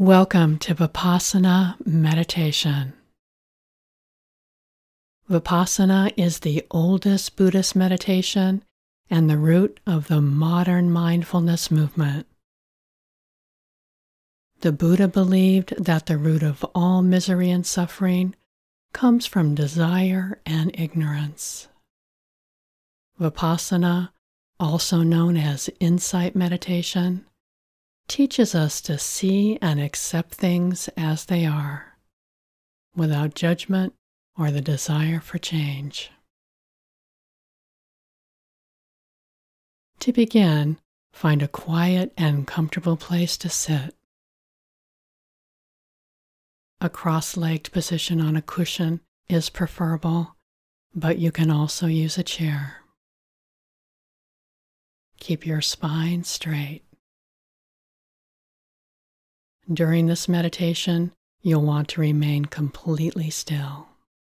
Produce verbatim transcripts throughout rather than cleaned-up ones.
Welcome to Vipassana meditation. Vipassana is the oldest Buddhist meditation and the root of the modern mindfulness movement. The Buddha believed that the root of all misery and suffering comes from desire and ignorance. Vipassana, also known as insight meditation, teaches us to see and accept things as they are, without judgment or the desire for change. To begin, find a quiet and comfortable place to sit. A cross-legged position on a cushion is preferable, but you can also use a chair. Keep your spine straight. During this meditation, you'll want to remain completely still.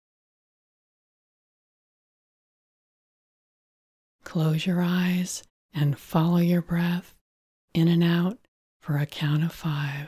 Close your eyes and follow your breath in and out for a count of five.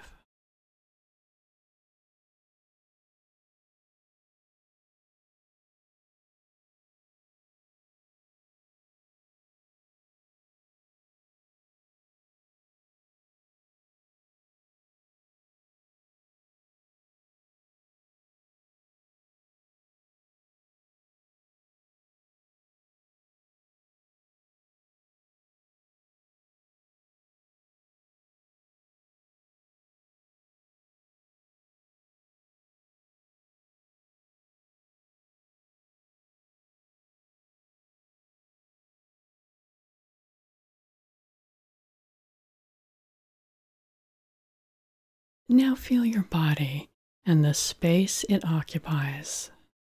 Now feel your body and the space it occupies.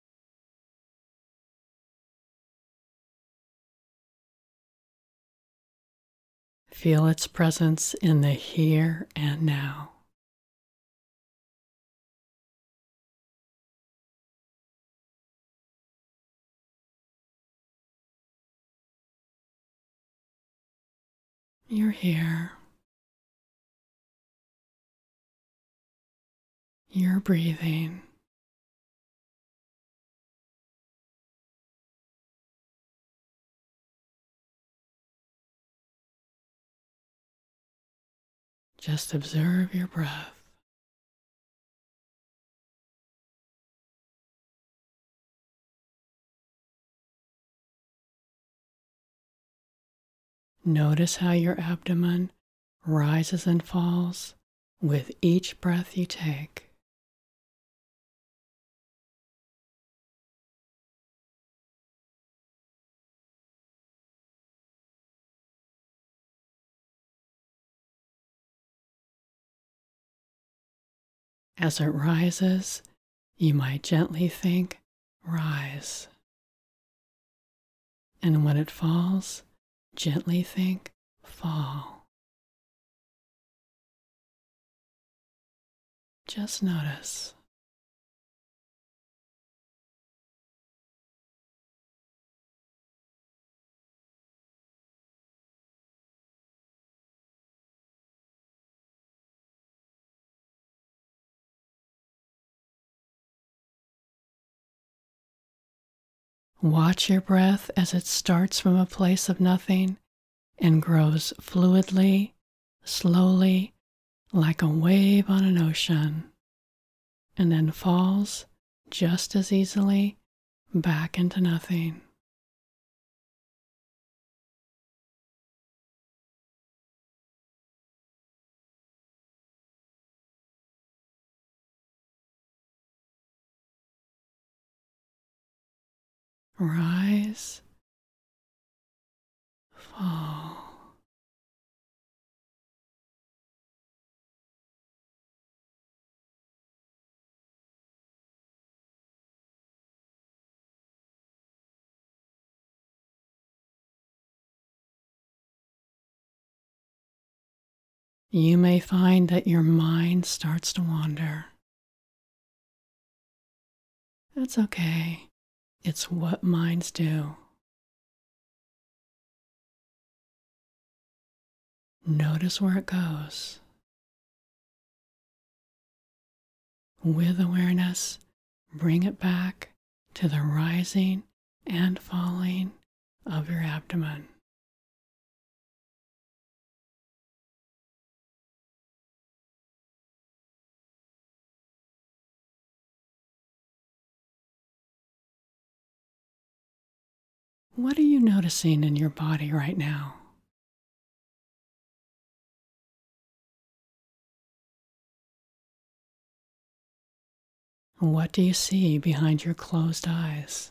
Feel its presence in the here and now. You're here. You're breathing. Just observe your breath. Notice how your abdomen rises and falls with each breath you take. As it rises, you might gently think, rise. And when it falls, gently think, fall. Just notice. Watch your breath as it starts from a place of nothing and grows fluidly, slowly, like a wave on an ocean, and then falls just as easily back into nothing. Rise, fall. You may find that your mind starts to wander. That's okay. It's what minds do. Notice where it goes. with awareness, bring it back to the rising and falling of your abdomen. What are you noticing in your body right now? What do you see behind your closed eyes?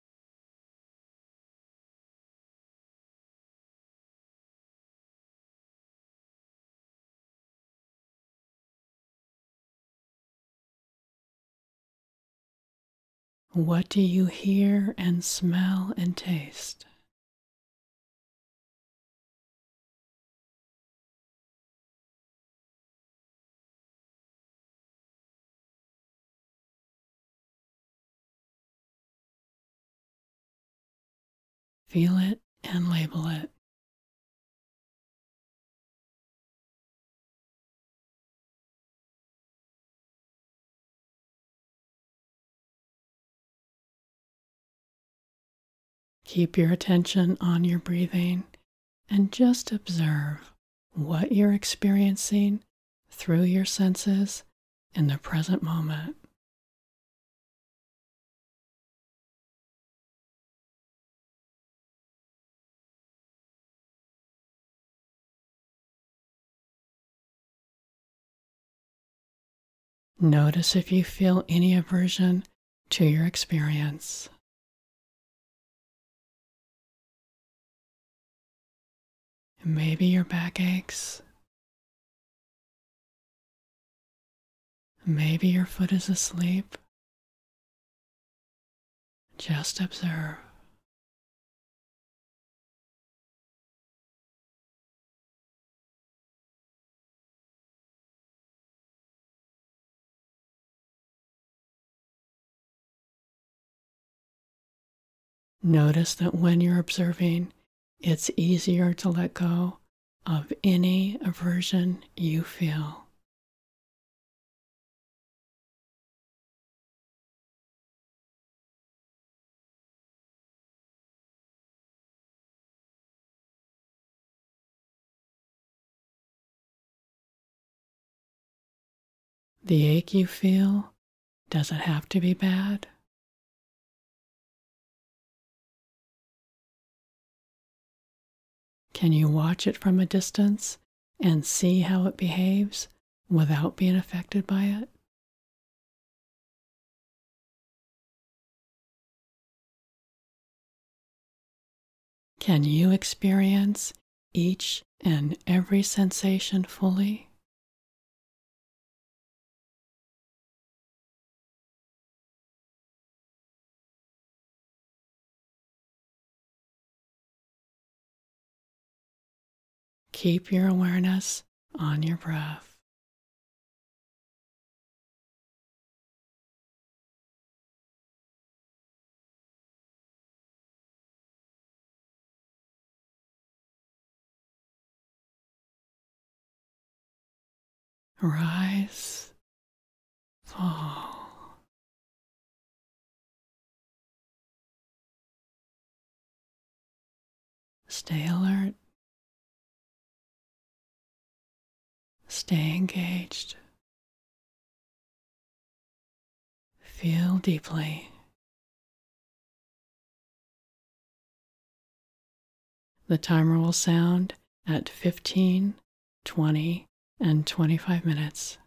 What do you hear and smell and taste? Feel it and label it. Keep your attention on your breathing and just observe what you're experiencing through your senses in the present moment. Notice if you feel any aversion to your experience. Maybe your back aches. Maybe your foot is asleep. Just observe. Notice that when you're observing, it's easier to let go of any aversion you feel. The ache you feel doesn't have to be bad. Can you watch it from a distance and see how it behaves without being affected by it? Can you experience each and every sensation fully? Keep your awareness on your breath. Rise, fall. Stay alert. Stay engaged. Feel deeply. The timer will sound at fifteen, twenty, and twenty-five minutes.